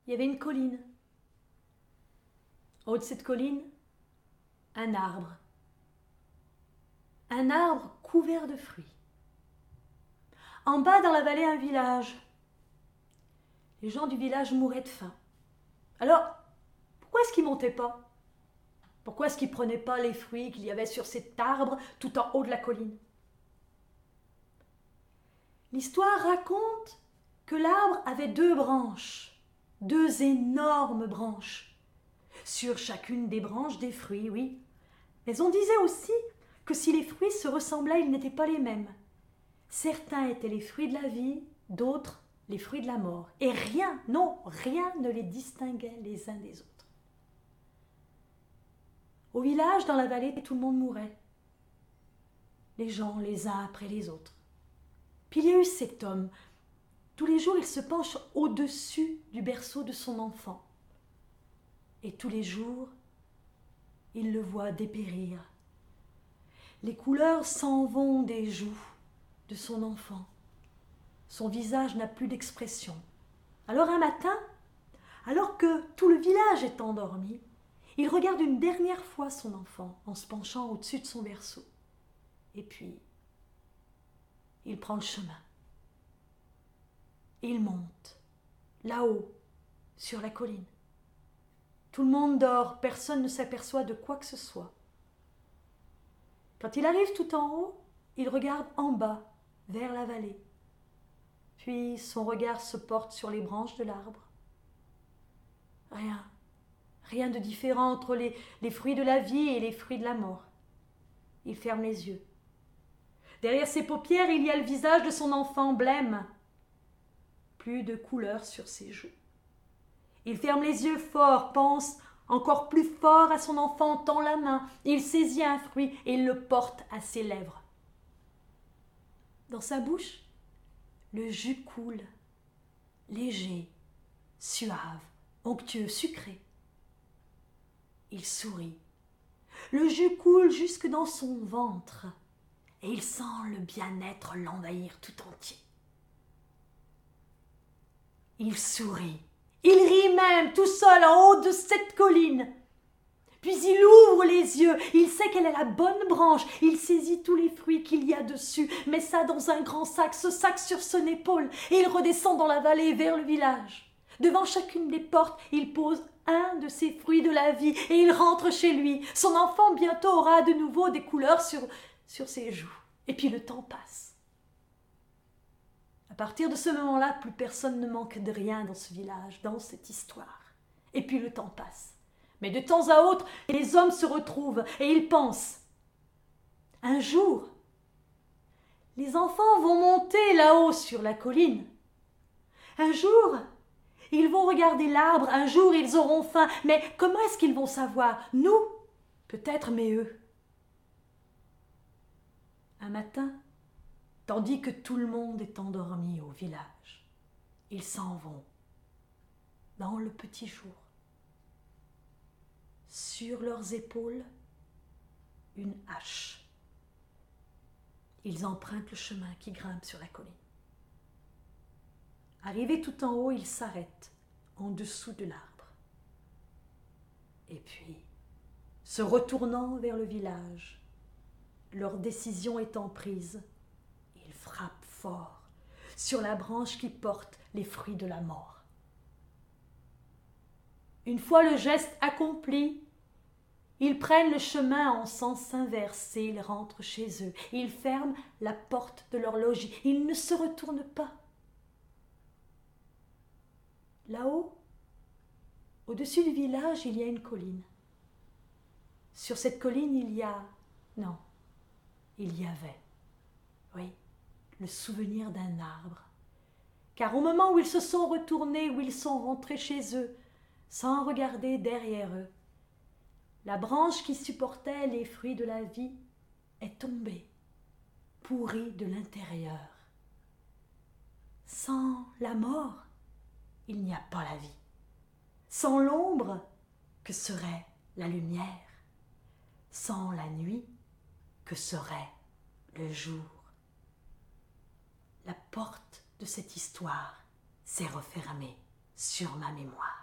il y avait une colline. Au haut de cette colline, un arbre. Un arbre couvert de fruits. En bas, dans la vallée, un village. Les gens du village mouraient de faim. Alors, pourquoi est-ce qu'ils ne montaient pas? Pourquoi est-ce qu'ils ne prenaient pas les fruits qu'il y avait sur cet arbre tout en haut de la colline? L'histoire raconte que l'arbre avait 2 branches, 2 énormes branches. Sur chacune des branches, des fruits, oui. Mais on disait aussi que si les fruits se ressemblaient, ils n'étaient pas les mêmes. Certains étaient les fruits de la vie, d'autres les fruits de la mort. Et rien, non, rien ne les distinguait les uns des autres. Au village, dans la vallée, tout le monde mourait. Les gens, les uns après les autres. Puis il y a eu cet homme. Tous les jours, il se penche au-dessus du berceau de son enfant. Et tous les jours, il le voit dépérir. Les couleurs s'en vont des joues de son enfant. Son visage n'a plus d'expression. Alors un matin, alors que tout le village est endormi, il regarde une dernière fois son enfant en se penchant au-dessus de son berceau. Et puis, il prend le chemin. Il monte, là-haut, sur la colline. Tout le monde dort, personne ne s'aperçoit de quoi que ce soit. Quand il arrive tout en haut, il regarde en bas, vers la vallée. Puis son regard se porte sur les branches de l'arbre. Rien de différent entre les fruits de la vie et les fruits de la mort. Il ferme les yeux. Derrière ses paupières, il y a le visage de son enfant blême. Plus de couleur sur ses joues. Il ferme les yeux fort, pense encore plus fort à son enfant, tend la main. Il saisit un fruit et il le porte à ses lèvres. Dans sa bouche, le jus coule, léger, suave, onctueux, sucré. Il sourit. Le jus coule jusque dans son ventre et il sent le bien-être l'envahir tout entier. Il sourit. Il rit même, tout seul, en haut de cette colline. Puis il ouvre les yeux, il sait quelle est la bonne branche, il saisit tous les fruits qu'il y a dessus, met ça dans un grand sac, ce sac sur son épaule, et il redescend dans la vallée vers le village. Devant chacune des portes, il pose un de ces fruits de la vie, et il rentre chez lui. Son enfant bientôt aura de nouveau des couleurs sur ses joues. Et puis le temps passe. À partir de ce moment-là, plus personne ne manque de rien dans ce village, dans cette histoire. Et puis le temps passe. Mais de temps à autre, les hommes se retrouvent et ils pensent. Un jour, les enfants vont monter là-haut sur la colline. Un jour, ils vont regarder l'arbre. Un jour, ils auront faim. Mais comment est-ce qu'ils vont savoir? Nous, peut-être, mais eux. Un matin, tandis que tout le monde est endormi au village, ils s'en vont dans le petit jour. Sur leurs épaules, une hache. Ils empruntent le chemin qui grimpe sur la colline. Arrivés tout en haut, ils s'arrêtent en dessous de l'arbre. Et puis, se retournant vers le village, leur décision étant prise, ils frappent fort sur la branche qui porte les fruits de la mort. Une fois le geste accompli, ils prennent le chemin en sens inverse et ils rentrent chez eux. Ils ferment la porte de leur logis. Ils ne se retournent pas. Là-haut, au-dessus du village, il y a une colline. Sur cette colline, il y avait, oui, le souvenir d'un arbre. Car au moment où ils se sont retournés, où ils sont rentrés chez eux, sans regarder derrière eux, la branche qui supportait les fruits de la vie est tombée, pourrie de l'intérieur. Sans la mort, il n'y a pas la vie. Sans l'ombre, que serait la lumière? Sans la nuit, que serait le jour? La porte de cette histoire s'est refermée. sur ma mémoire.